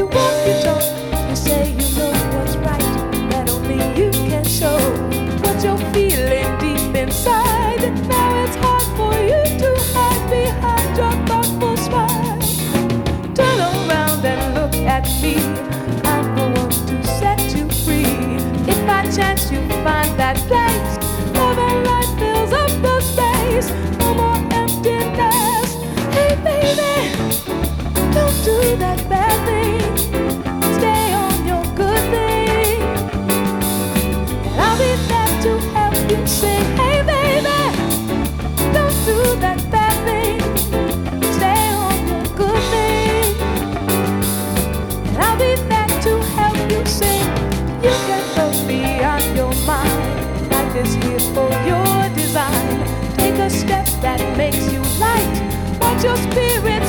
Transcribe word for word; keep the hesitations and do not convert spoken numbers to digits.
You walk, you talk, you say you know what's right, that only you can show what you're feeling deep inside. And now it's hard for you to hide behind your thoughtful smile. Turn around and look at me. I'm the one to set you free. If by chance you find that place, love and light fills up the space. No more emptiness. Hey baby, don't do that bad thing. Stay on your good thing. And I'll be there to help you sing. Hey baby, don't do that bad thing. Stay on your good thing. And I'll be there to help you sing. You can go beyond your mind. Life is here for your design. Take a step that makes you light. Watch your spirit